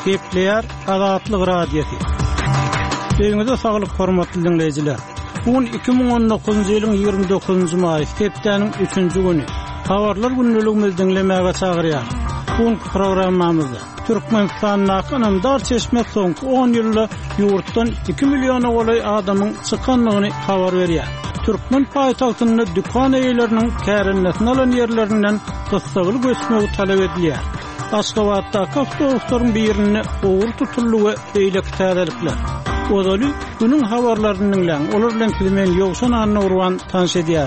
Gepleyer Azatlyk Radiosu. Beýiňizde saglyk hormatly dinleýijiler. Bugün 2019-njy ýylyň 29-njy maý, septemberiň 3-nji güni. Habarlar günlüligimizi dinlemäge çagyrýar. Bugün programmamyzda Türkmenistan'ın ynamdar çeşmek soňky 10 ýylda ýurtdan 2 milliona golay adamyň çykanlygyny habar berýär. Türkmen paýtagtynda dükkan eýleriniň kärenletini alan ýerlerinden gysgaly göçmegi talap edilýär. Aşgabatda avtobusların birini oğur tutulluğu eylek täzelikler. Odaly günün habarlaryny dinleň. Olar bilen kilimen ýogşan anna urwan tanış edýär.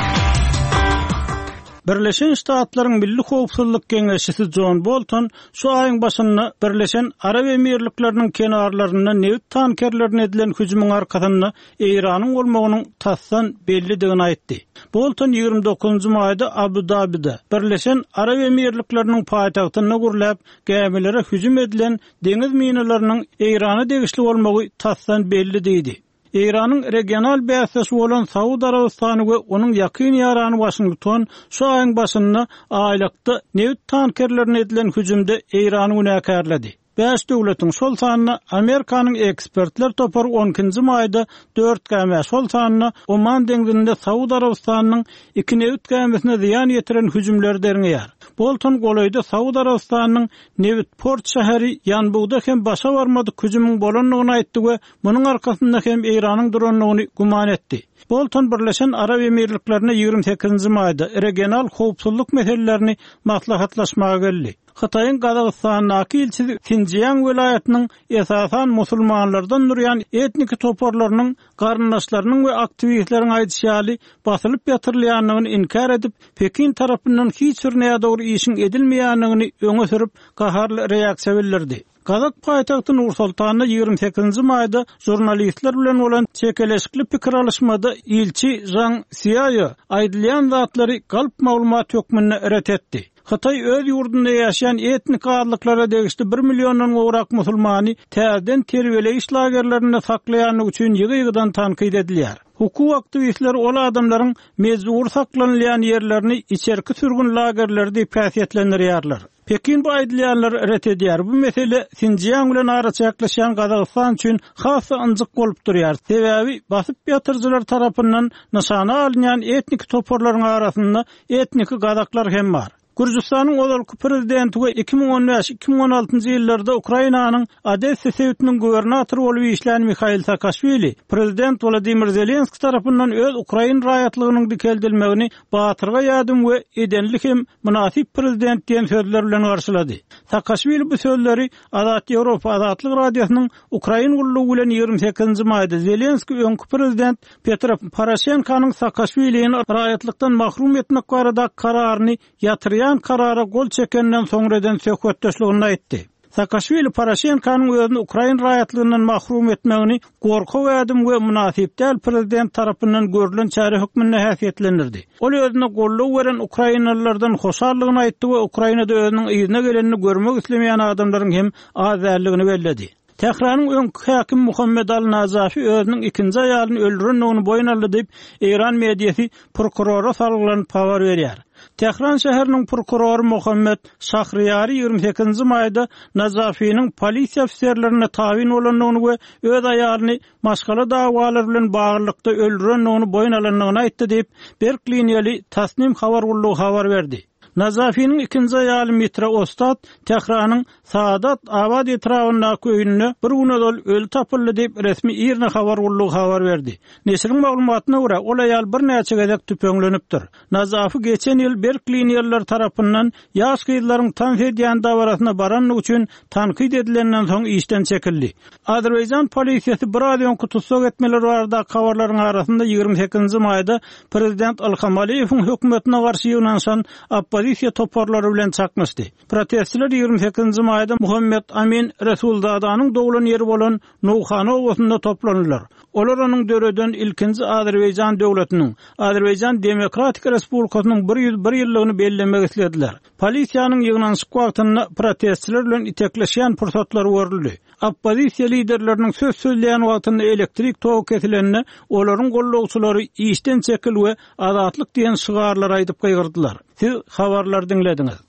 Birleşen Ştatlaryň Milli Howpsuzlyk Geňeşçisi John Bolton şu aýyň başynda Birleşen Arab Emirlikleriniň kenarlaryna neft tankerlerine edilen hüjümyň arkasynda Iranyň bolmagynyň tassdan bellidigini aýtdy. Bolton 29-njy maýda Abu Dabida Birleşen Arab Emirlikleriniň paýtagtyna gurulap gemilere hüjüm edilen deňiz minalarynyň Irana degişli bolmagy tassdan belli diýdi. İran'ın regional bäsesi bolan Saudi Arabistany we onuň ýakyn ýarany Washington şu aýyň başynda aýlykda neft tankerlerine edilen hüjümde İrany günäkärledi. Beş döwletiň şol sanyna Amerikanyň ekspertler topary 10-njy maýda 4 gäme şol sanyna Oman deňizinde Saudi Arabistanyň 2 neft gämesine ziýan ýetiren hüjümler derňýär. Bolton golayda Saudi Arabistanyň Newport şäheri ýanbugda hem başa barmady hüjümüň bolanlygyny aýtdy we munyň arkasynda hem Iranyň duranlygyny guman etdi. Bolton Birleşen Arab Emirliklerine 28-njy maýda regional howpsuzlyk meselelerini maslahatlaşmaga geldi. Xitayın Qazaqstanyň ilçisi Xinjiang welaýatynyň esasan musulmanlardan durýan etnik toparlarynyň garyndaşlarynyň we aktivistleriň aýdýaly basylyp ýatyrylýanlygyny inkar edip Pekin tarapyndan hiç bir näme dogry işin edilmeýänligini öňe sürüp gaharly reaksiýa bildirdi. Kazak paýtagty Nur-Sultanda 28-njy maýda jurnalistler bilen bolan çekeleşikli pikir alışmada ilçi Zhang Xiaoy aýdylýan zatlary galp maglumat hökmüne ret etdi. Xitay öz ýurdunda ýaşaýan etnik adlyklara degişli 1 millionddan gowrak musulmany täzeden terbiyeleýiş lagerlerinde saklaýanlygy üçin ýygy-ýygydan tanqid edilýär. Hukuk aktivistleri ol adamlaryň mezur saklanylýan ýerlerini içerki sürgün lagerlerde päsiýetlendirýärler. Pekin bu aýdylýanlar ret edýär. Bu mesele Xinjiang bilen araça ýaklaşan Qazaqstan üçin hassa ynjyk bolup durýar. Sebäbi basyp ýatyrjylar tarapyndan nişana alynýan etnik toparlaryň arasynda etnik Qazaklar hem bar. Gürjistanyň olalky prezidenti 2015-2016-njy ýyllarda Ukrainanyň Odessa şäheriniň gubernatory bolup işlän Mikhail Saakashvili prezident Volodymyr Zelenski tarapyndan öz Ukraina raýatlygynyň dikeldilmegini batyrga ýadym we edenlik hem münasip prezident diýen sözler bilen garşylady. Saakashvili bu sözleri Azat Ýewropa Azatlyk Radiosynyň Ukraina gullugy bilen 28-njy maýda Zelenski öňkü prezident Petro Poroshenkonyň Saakashviliň raýatlykdan mahrum etmek barada kararyny ýatyrýan karara gol çekenden soňradan söhbetdeşligini aýtdy. Saakashvili Poroshenkonyň özüni Ukraina raýatlygyndan mahrum etmegini gorky wädym we münasip däl prezident tarapyndan görülen çare hökmüne häsiýetlendirdi. Ol özüne golluk beren Ukrainalılardan hoşarlygyny aýtdy we Ukrainada özüniň ýygyna gelenini görmek islemeýän adamlaryň hem azarlygini belledi. Tehranyň öňkü hakim Muhammed al-Nazafi özüniň ikinji aýalyny öldürenligini boyun aldy diýip Iran mediýasy prokurora salgylanyp habar berýär. Tehran şäheriniň prokurory Muhammed Şahriyari 28-njy maýda Nazafiň polisiýa ofisiýerlerine tabin bolanlygyny we öz aýalyny maşgala dawalar bilen baglykda öldürenligini boyun alanlygyny aýtdy diýip Berkliniýeli Tasnim habar gullugy habar berdi. Nazafiň ikinji aýaly Mitra Ostad Tehranyň Saadat Abad etrafynda köýünde bir günedol öldü tapyldy diýip resmi ýerine habar gullugy habar berdi. Neşriň maglumatyna görä ol aýal bir näçe gezek tüpeňlenipdir. Nazafi geçen ýyl Berkliniýerler tarapyndan ýaş gyzlaryň tanfediýan dawarasyna baranlyk üçin tanqid edilenden soň işden çekildi. Azerbaýjan polisiýasy bir aýdan tutsak etmeleri barada habarlaryň arasynda 28-njy maýda prezident Ilham Aliýewiň hökümetine garşy ýöneşen opozisiýa toparlary bilen çakmışdy. Protestçiler 28-njy maýda Muhammed Amin Resulzadanyň dowlan ýeri bolan Nowxana owasynda toplandylar. Olar onuň döredän ilkinji Azerbaýjan döwletiniň, Azerbaýjan Demokratik Respublikasynyň 101 ýyllygyny bellemek islediler. Polisiýanyň ýygnanyşyk wagtynda protestçiler bilen itekleşýän pursatlary görüldi. Opozisiýa liderleriniň söz söýleýän wagtynda elektrik togy kesilenine olaryň gollugçylary işden çekil we azatlyk diýen şygarlar aýdyp gaýgyrdylar. Siz habarlar dinlediňiz.